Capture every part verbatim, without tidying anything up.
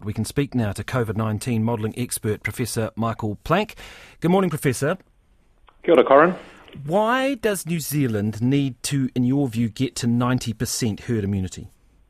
We can speak now to COVID nineteen modelling expert Professor Michael Planck. Good morning, Professor. Kia ora, Corin. Why does New Zealand need to, in your view, get to ninety percent herd immunity?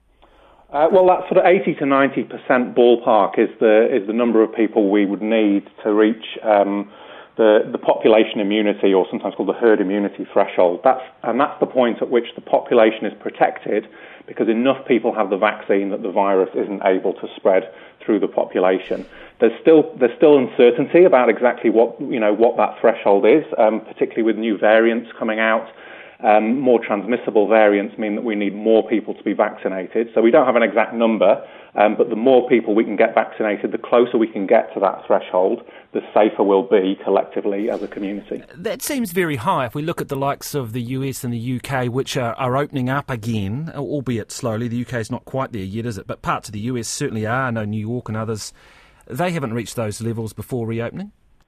Uh, well, that sort of eighty to ninety percent ballpark is the is the number of people we would need to reach um, the the population immunity, or sometimes called the herd immunity threshold. That's and that's the point at which the population is protected because enough people have the vaccine that the virus isn't able to spread through the population. There's still there's still uncertainty about exactly what you know what that threshold is, um, particularly with new variants coming out. Um, more transmissible variants mean that we need more people to be vaccinated. So we don't have an exact number, um, but the more people we can get vaccinated, the closer we can get to that threshold, the safer we'll be collectively as a community. That seems very high. If we look at the likes of the U S and the U K, which are, are opening up again, albeit slowly. The U K is not quite there yet, is it? But parts of the U S certainly are. I know New York and others, they haven't reached those levels before reopening.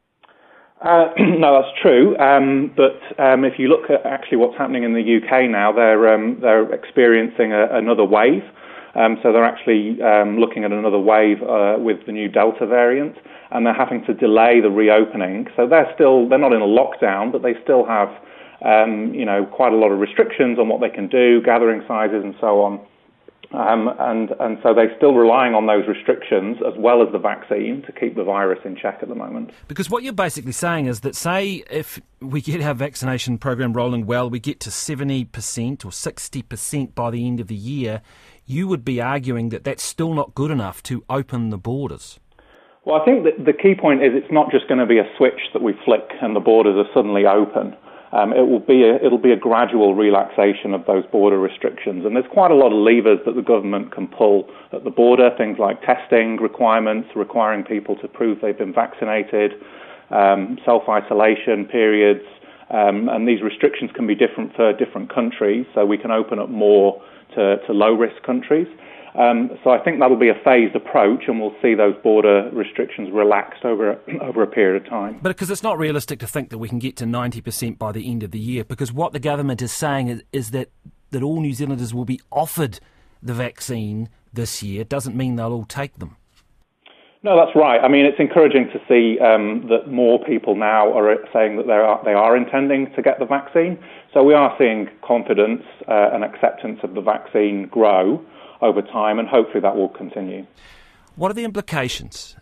Uh, no, that's true. Um, but um, if you look at actually what's happening in the U K now, they're um, they're experiencing a, another wave. Um, so they're actually um, looking at another wave uh, with the new Delta variant, and they're having to delay the reopening. So they're still they're not in a lockdown, but they still have um, you know quite a lot of restrictions on what they can do, gathering sizes, and so on. Um, and, and so they're still relying on those restrictions as well as the vaccine to keep the virus in check at the moment. Because what you're basically saying is that, say, if we get our vaccination program rolling well, we get to seventy percent or sixty percent by the end of the year, you would be arguing that that's still not good enough to open the borders. Well, I think that the key point is it's not just going to be a switch that we flick and the borders are suddenly open. Um, it will be a, it'll be a gradual relaxation of those border restrictions. And there's quite a lot of levers that the government can pull at the border, things like testing requirements, requiring people to prove they've been vaccinated, um, self-isolation periods, um, and these restrictions can be different for different countries, so we can open up more to, to low-risk countries. Um, so I think that'll be a phased approach, and we'll see those border restrictions relaxed over a, over a period of time. But because it's not realistic to think that we can get to ninety percent by the end of the year, because what the government is saying is, is that, that all New Zealanders will be offered the vaccine this year. It doesn't mean they'll all take them. No, that's right. I mean, it's encouraging to see um, that more people now are saying that they are, they are intending to get the vaccine. So we are seeing confidence uh, and acceptance of the vaccine grow over time, and hopefully that will continue. What are the implications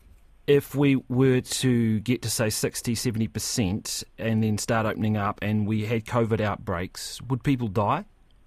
if we were to get to, say, sixty, seventy percent and then start opening up and we had COVID outbreaks? Would people die?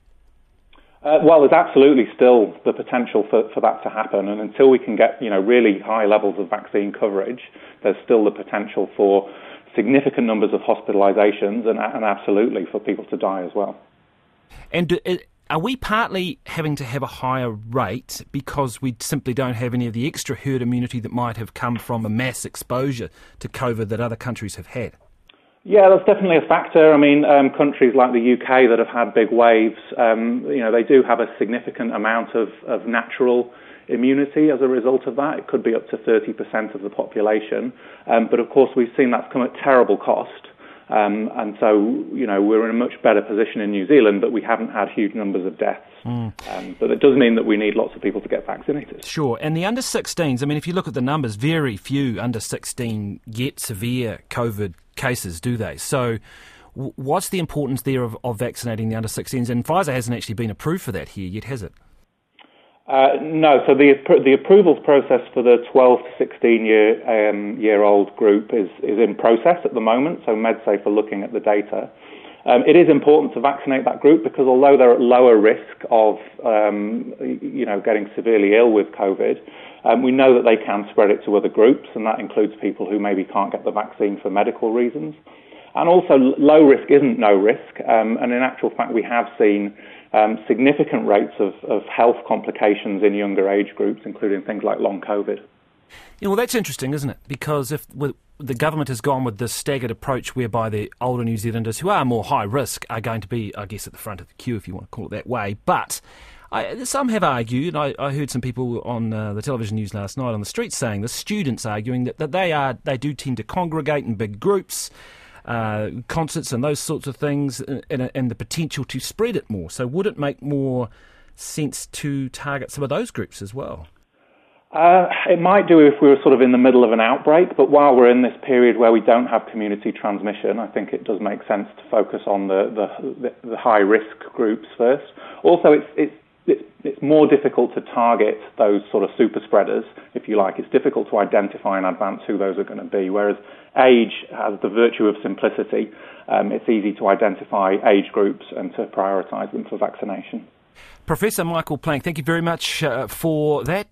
Uh, well, there's absolutely still the potential for, for that to happen, and until we can get you know really high levels of vaccine coverage, there's still the potential for significant numbers of hospitalisations and, and absolutely for people to die as well. And do, are we partly having to have a higher rate because we simply don't have any of the extra herd immunity that might have come from a mass exposure to COVID that other countries have had? Yeah, that's definitely a factor. I mean, um, countries like the U K that have had big waves, um, you know, they do have a significant amount of, of natural immunity as a result of that. It could be up to thirty percent of the population. Um, but of course, we've seen that's come at terrible cost. Um, and so, you know, we're in a much better position in New Zealand, but we haven't had huge numbers of deaths. Mm. Um, but it does mean that we need lots of people to get vaccinated. Sure. And the under sixteens, I mean, if you look at the numbers, very few under sixteen get severe COVID cases, do they? So w- what's the importance there of, of vaccinating the under sixteens? And Pfizer hasn't actually been approved for that here yet, has it? Uh, no, so the the approvals process for the twelve to sixteen year um, year old group is, is in process at the moment. So MedSafe are looking at the data. Um, it is important to vaccinate that group because although they're at lower risk of um, you know getting severely ill with COVID, um, we know that they can spread it to other groups, and that includes people who maybe can't get the vaccine for medical reasons. And also, low risk isn't no risk, um, and in actual fact, we have seen Um, significant rates of, of health complications in younger age groups, including things like long COVID. Yeah, well, that's interesting, isn't it? Because if the government has gone with this staggered approach whereby the older New Zealanders who are more high risk are going to be, I guess, at the front of the queue, if you want to call it that way. But I, some have argued, I, I heard some people on uh, the television news last night on the streets saying, the students arguing that, that they are they do tend to congregate in big groups, Uh, concerts and those sorts of things, and, and the potential to spread it more. So would it make more sense to target some of those groups as well? Uh, it might do if we were sort of in the middle of an outbreak, but while we're in this period where we don't have community transmission, I think it does make sense to focus on the, the, the high-risk groups first. Also, it's, it's, it's, it's more difficult to target those sort of super spreaders, if you like. It's difficult to identify in advance who those are going to be, whereas age has the virtue of simplicity. Um, it's easy to identify age groups and to prioritise them for vaccination. Professor Michael Plank, thank you very much uh, for that.